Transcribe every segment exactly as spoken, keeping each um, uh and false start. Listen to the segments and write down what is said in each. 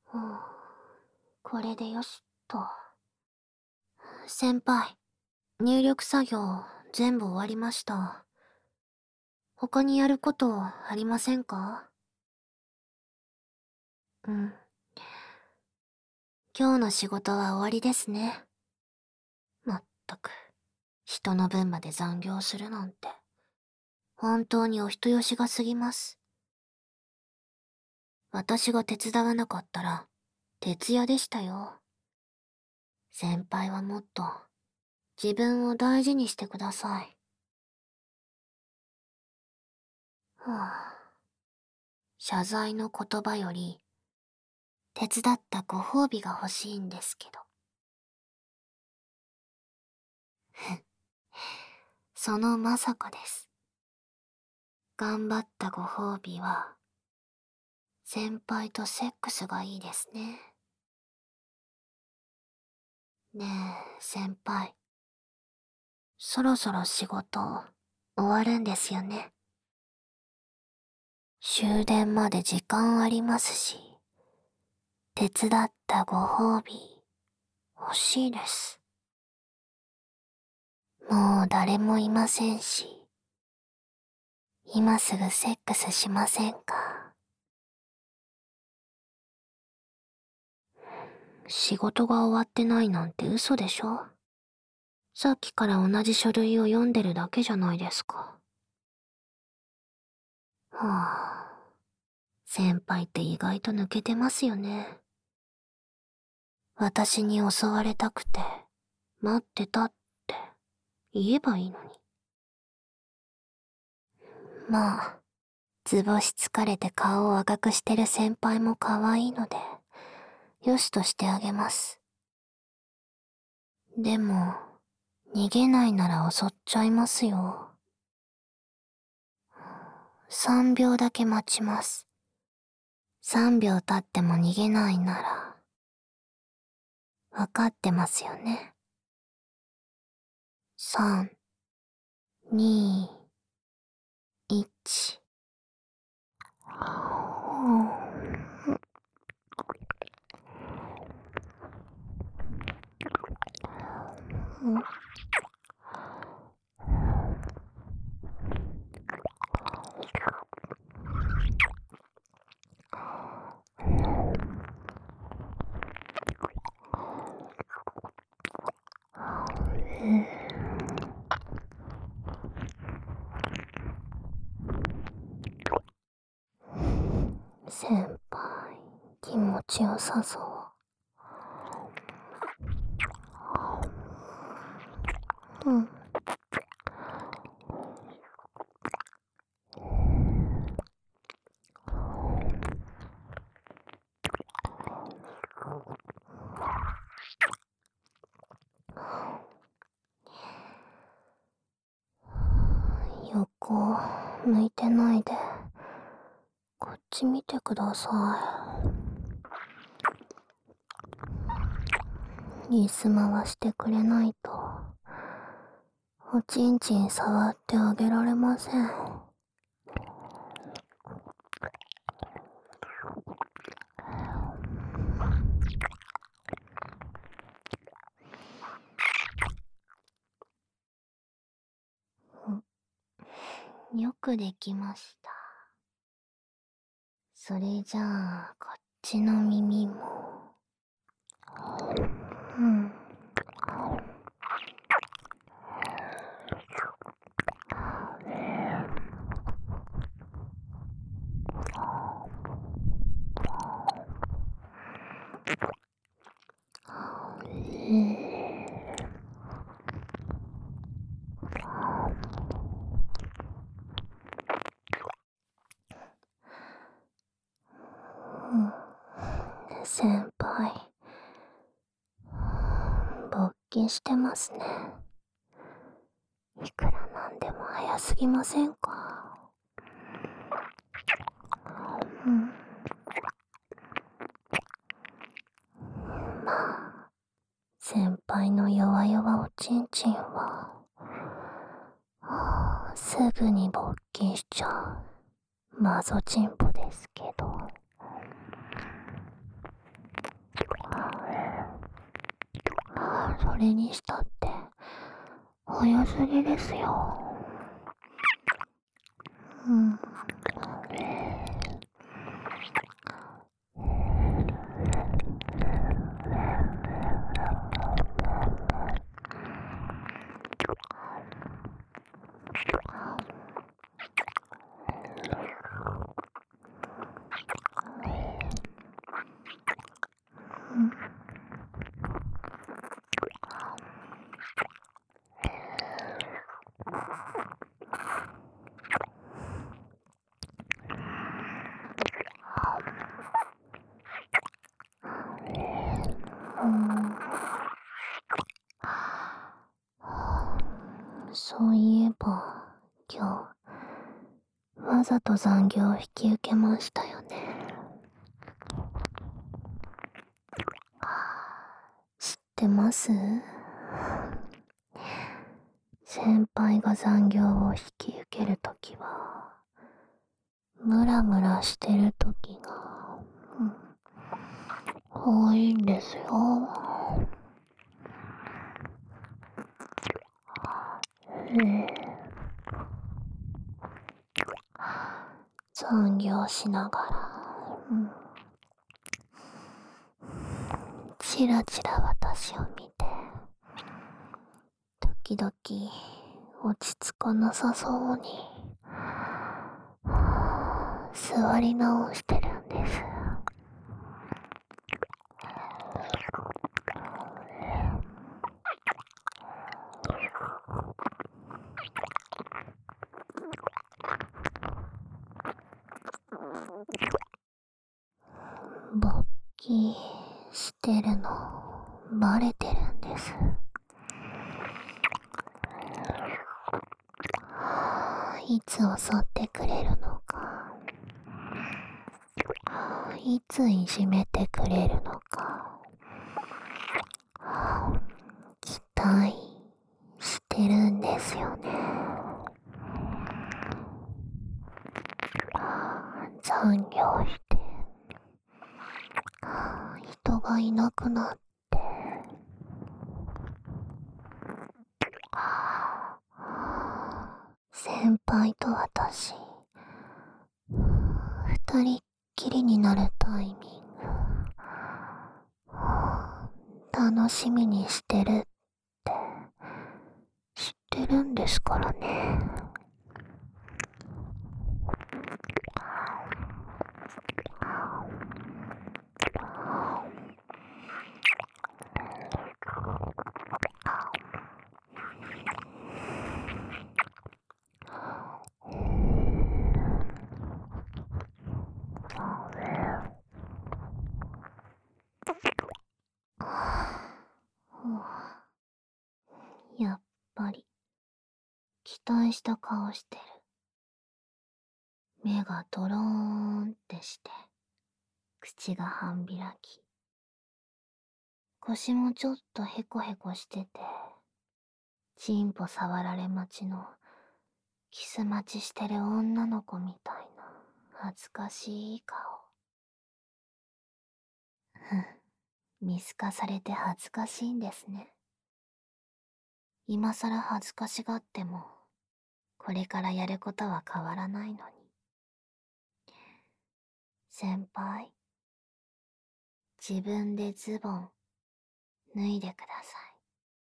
うん、これでよしと。先輩、入力作業全部終わりました。他にやることありませんか？うん。今日の仕事は終わりですね。まったく、人の分まで残業するなんて、本当にお人よしが過ぎます。私が手伝わなかったら、徹夜でしたよ。先輩はもっと、自分を大事にしてください。はあ、謝罪の言葉より、手伝ったご褒美が欲しいんですけど。そのまさかです。頑張ったご褒美は、先輩とセックスがいいですね。ねえ、先輩。そろそろ仕事、終わるんですよね。終電まで時間ありますし、手伝ったご褒美、欲しいです。もう誰もいませんし、今すぐセックスしませんか？仕事が終わってないなんて嘘でしょ？さっきから同じ書類を読んでるだけじゃないですか。はあ、先輩って意外と抜けてますよね。私に襲われたくて、待ってたって言えばいいのに。まあ、図星疲れて顔を赤くしてる先輩も可愛いので、よしとしてあげます。でも、逃げないなら襲っちゃいますよ。さんびょうだけ待ちます。さんびょう経っても逃げないなら、わかってますよね。さん、に、いち。先輩、気持ちよさそう。うん。横向いてないで、こっち見てください。椅子回してくれないと、おちんちん触ってあげられません。よくできました。それじゃあ、こっちの耳も。うん。先輩、勃起してますね。いくらなんでも早すぎませんか？うん。まあ、先輩の弱々おちんちんは、はあ、すぐに勃起しちゃうマゾチンポですけど。 れにしたって早すぎですよ。うん。うん、そういえば今日わざと残業を引き受けましたよね。知ってます？先輩が残業を引き受けるときはムラムラしてるときが、うん、多いんですよ。ええ、残業しながら、うん、チラチラ私を見て、時々落ち着かなさそうに座り直してるんです。勃起してるのバレてるんです。いつ襲ってくれるのか、いついじめてくれるのか、期待してるんですよね。残業して人がいなくなって、先輩と私二人っきりになるタイミング楽しみにしてるって知ってるんですからね。やっぱり期待した顔してる。目がドローンってして口が半開き、腰もちょっとヘコヘコしてて、チンポ触られ待ちのキス待ちしてる女の子みたいな恥ずかしい顔。ふん、見透かされて恥ずかしいんですね。今さら恥ずかしがってもこれからやることは変わらないのに。先輩、自分でズボン脱いでください。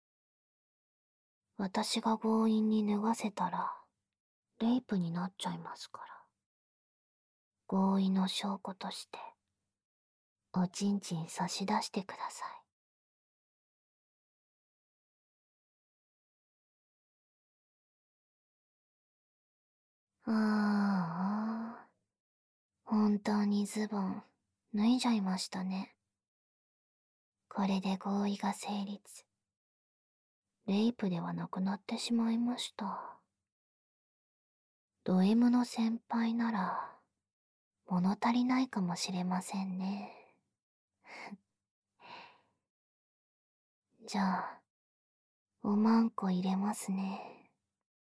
私が強引に脱がせたらレイプになっちゃいますから。合意の証拠としておちんちん差し出してください。ああ、本当にズボン脱いじゃいましたね。これで合意が成立。レイプではなくなってしまいました。ド M の先輩なら物足りないかもしれませんね。じゃあ、おまんこ入れますね。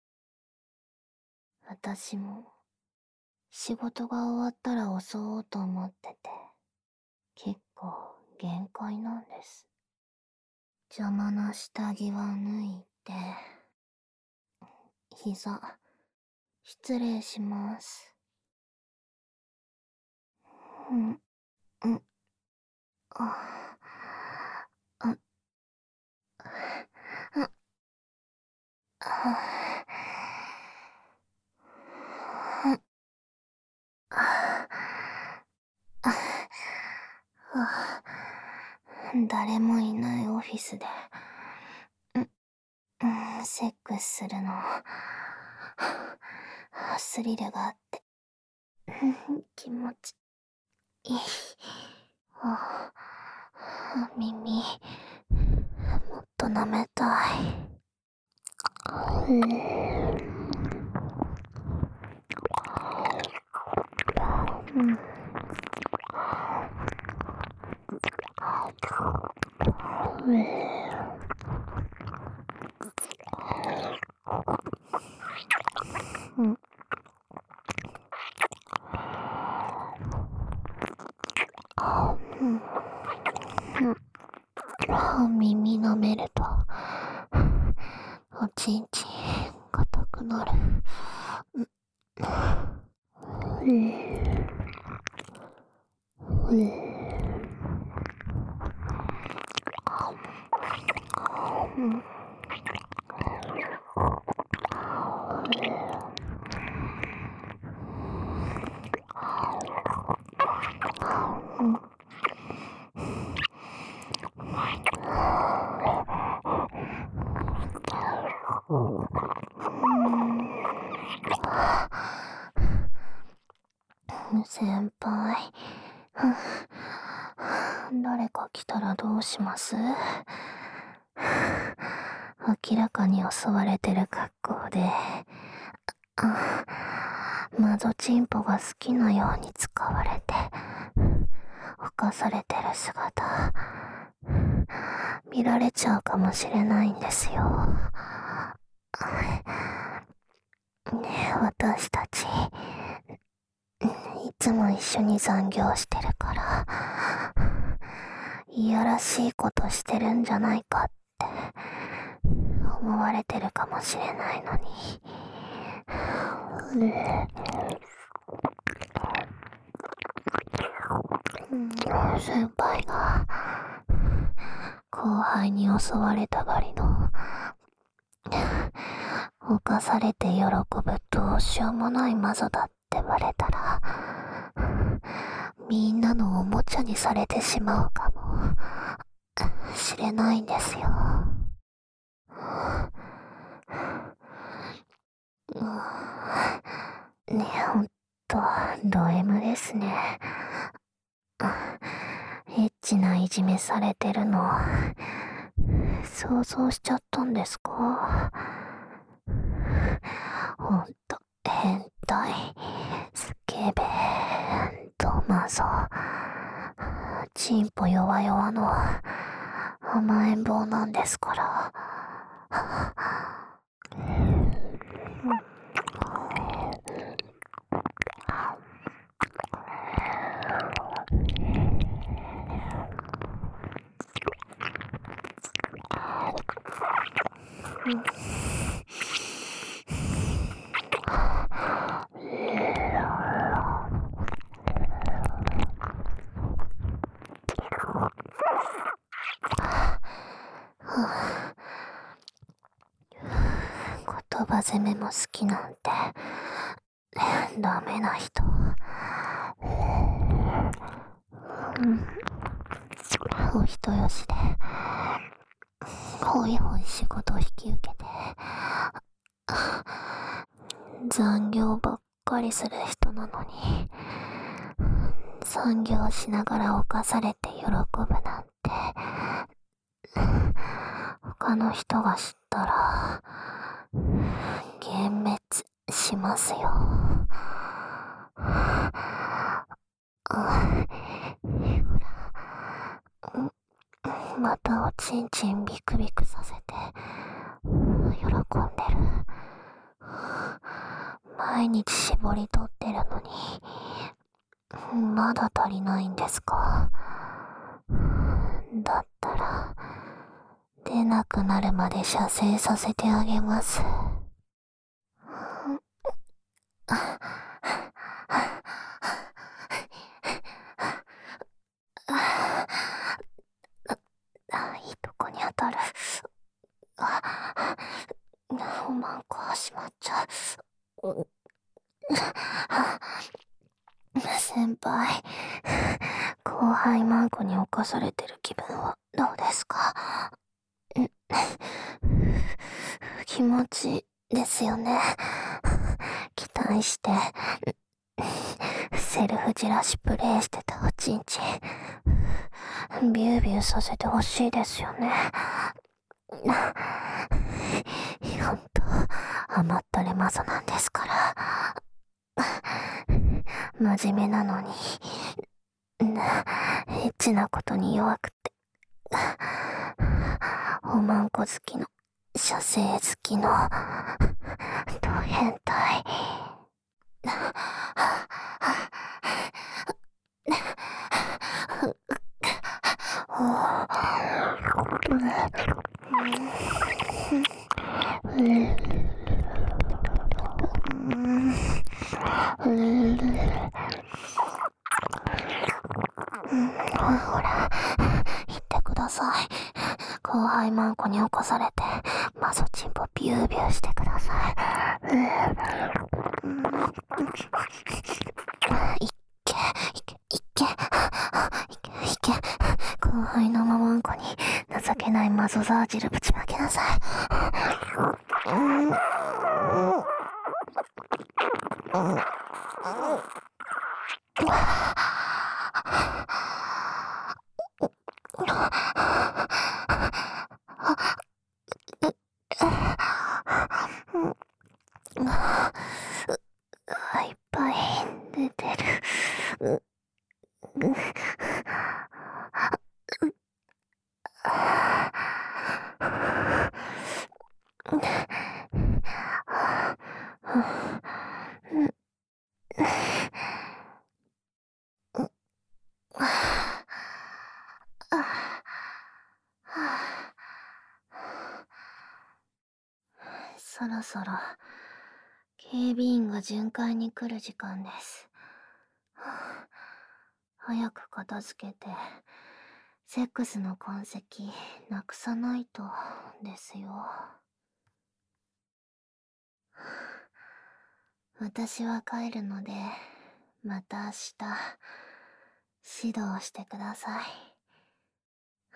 私も仕事が終わったら襲おうと思ってて、結構限界なんです。 邪魔な下着は脱いで、膝、失礼します。うん、うん、あ、あ、あ、あ、あ、あ、誰もいないオフィスで、うん、うん、セックスするの、スリルがあって、気持ちいい。あ、耳、もっと舐めたい。うん、うん、うん、うん、耳舐めるとおちんちん硬くなる。うん、うん、うん、うん、先輩、誰か来たらどうします？明らかに襲われてる格好で、マゾチンポが好きなように使われて犯されてる姿見られちゃうかもしれないんですよ。ねえ、私たちいつも一緒に残業してるからいやらしいことしてるんじゃないかって思われてるかもしれないのに、うん、先輩が後輩に襲われたがりの犯されて喜ぶどうしようもないマゾだってバレたらみんなのおもちゃにされてしまうかもしれないんですよ。ねえ、ほんとド M ですね。エッチないじめされてるの想像しちゃったんですか？ほんと変態スケベードマゾチンポ弱々の甘えん坊なんですから。言葉攻めも好きなんてダメな人。うん、お人よしでほいほい仕事引き受けて残業ばっかりする人なのに残業しながら犯されて喜ぶなんて他の人が知ったら幻滅しますよ。またおちんちんビクビクさせて喜んでる。毎日絞り取ってるのにまだ足りないんですか？だったら出なくなるまで射精させてあげます。いいとこに当たる。おまんこはしまっちゃう。先輩、後輩マンコに侵されてる気分はどうですか？気持ちですよね。期待してセルフじらしプレイしてたおちんちんビュービューさせてほしいですよね。ほんと甘ったれマゾなんですから。真面目なのにエッチなことに弱くて、おまんこ好きの射精好きのド変態。ほら、言ってください。後輩マンコに起こされてマゾチンポビュービューしてください。いっけいけいけいけいけ。後輩のママンコに情けないマゾザージルぶちまけなさい。いっぱい出てる。そろそろ警備員が巡回に来る時間です。早く片付けてセックスの痕跡なくさないとですよ。私は帰るので、また明日指導してください。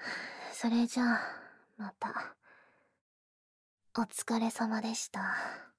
それじゃあまた。お疲れ様でした。